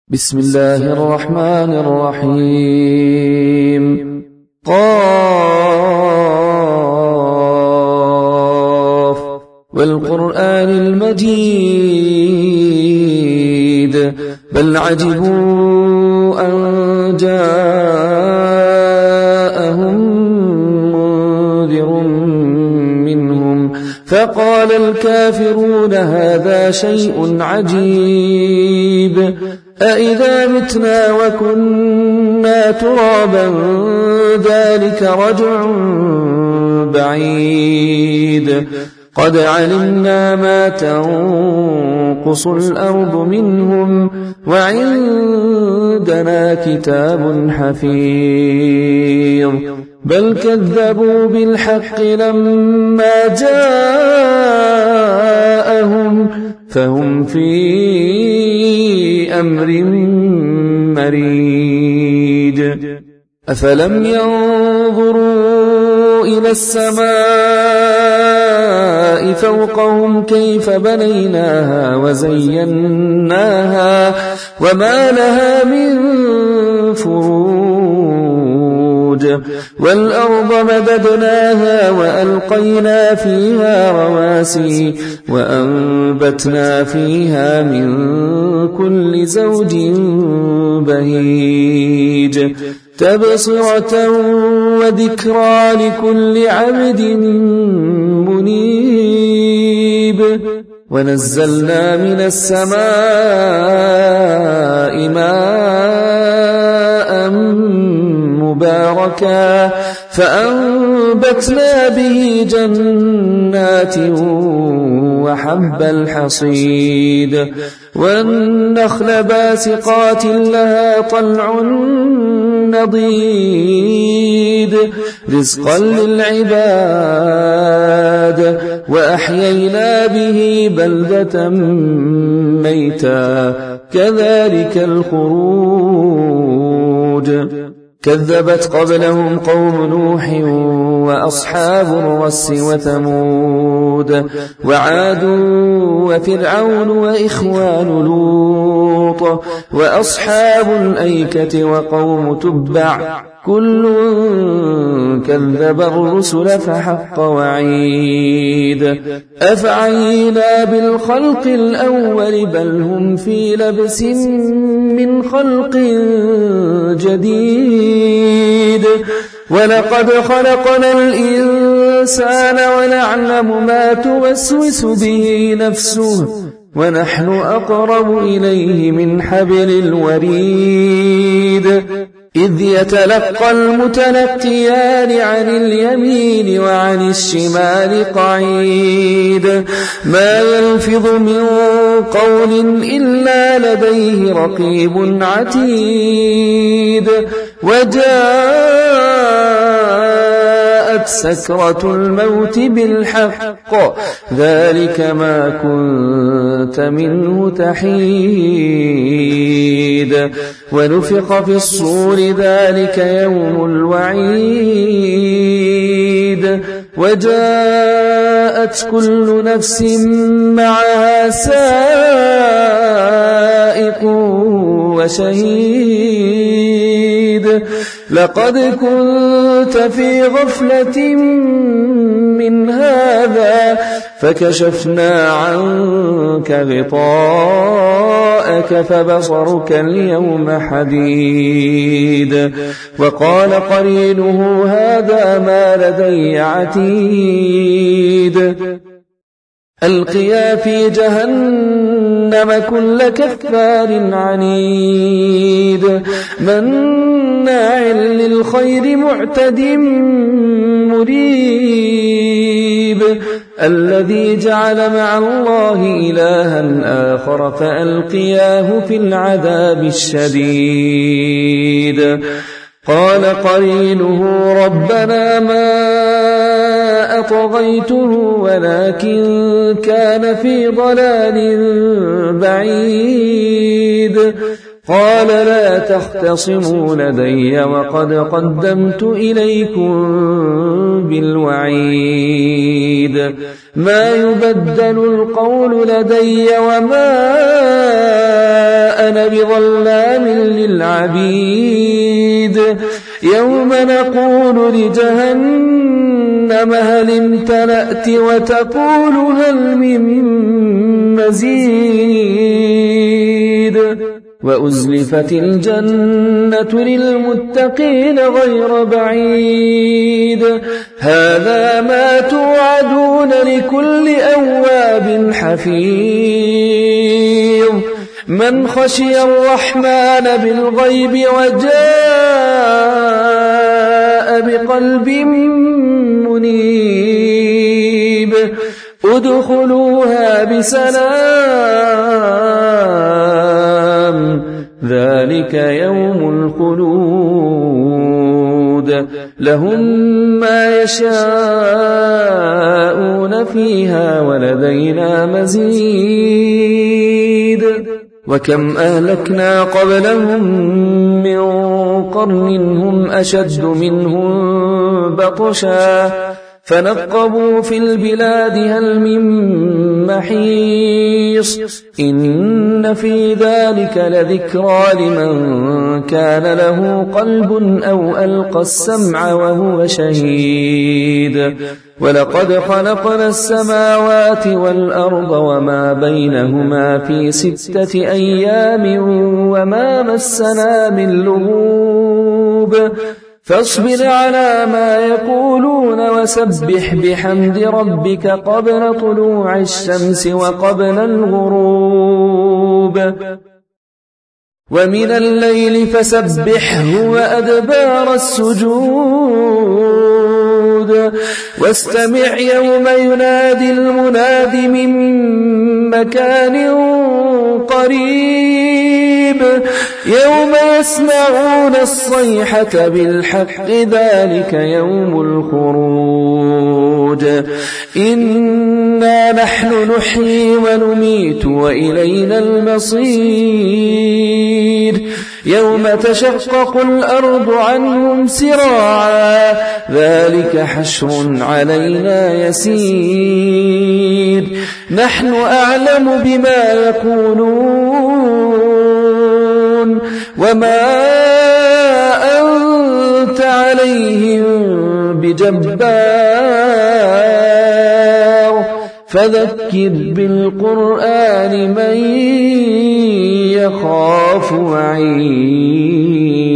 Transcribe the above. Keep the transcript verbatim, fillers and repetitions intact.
بسم الله الرحمن الرحيم. قاف والقرآن المجيد بل عجبوا أن جاءهم منذر منهم فقال الكافرون هذا شيء عجيب أإذا متنا وكنا ترابا ذلك رجع بعيد قد علمنا ما تنقص الأرض منهم وعندنا كتاب حفيظ بل كذبوا بالحق لما جاءهم فهم في أمر مريج أفلم ينظروا إلى السماء فوقهم كيف بنيناها وزيناها وما لها من فروج والأرض مددناها وألقينا فيها رواسي وأنبتنا فيها من كل زوج بهيج تبصرة وذكرى لكل عبد منيب ونزلنا من السماء ماء مباركا فأنبتنا به جنات وحب الحصيد والنخل باسقات لها طلع نضيد رزقا للعباد وأحيينا به بلدة ميتا كذلك الخروج كذبت قبلهم قوم نوح وأصحاب الرس وثمود وعاد وفرعون وإخوان لوط وأصحاب الأيكة وقوم تبع كل كذب الرسل فحق وعيد أفعينا بالخلق الأول بل هم في لبس من خلق جديد ولقد خلقنا الإنسان ونعلم ما توسوس به نفسه ونحن أقرب إليه من حبل الوريد إذ يتلقى المتلقيان عن اليمين وعن الشمال قعيد ما يلفظ من قول إلا لديه رقيب عتيد وجاءت سكرة الموت بالحق ذلك ما كنت منه تحيد ونفخ في الصور ذلك يوم الوعيد وجاءت كل نفس معها سائق وشهيد لقد كنت في غفلة من هذا فكشفنا عنك غطاءك فبصرك اليوم حديد وقال قرينه هذا ما لدي عتيد ألقيا في جهنم كل كفار عنيد مناع للخير معتد مريب الذي جعل مع الله إلها آخر فألقياه في العذاب الشديد قال قرينه ربنا ما أطغيته ولكن كان في ضلال بعيد قال لا تختصموا لدي وقد قدمت إليكم بالوعيد ما يبدل القول لدي وما أنا بظلام للعبيد يوم نقول لجهنم هل امتلأت وتقول هل من مزيد وأزلفت الجنة للمتقين غير بعيد هذا ما توعدون لكل أواب حفيظ من خشي الرحمن بالغيب وجاء بقلب منيب ادخلوها بسلام ذلك يوم الخلود لهم ما يشاءون فيها ولدينا مزيد وكم أهلكنا قبلهم من قرن هم أشد منهم بطشا فنقبوا في البلاد هل من محيص إن في ذلك لذكرى لمن كان له قلب أو ألقى السمع وهو شهيد ولقد خلقنا السماوات والأرض وما بينهما في ستة أيام وما مسنا من لغوب فاصبر على ما يقولون وسبح بحمد ربك قبل طلوع الشمس وقبل الغروب ومن الليل فسبحه وأدبار السجود واستمع يوم ينادي المناد من مكان قريب يوم يسمعون الصيحة بالحق ذلك يوم الخروج إنا نحن نحيي ونميت وإلينا المصير يوم تشقق الأرض عنهم سراعا ذلك حشر علينا يسير نحن أعلم بما يقولون وما أنت عليهم بجبار فذكر بالقرآن من يخاف وعيد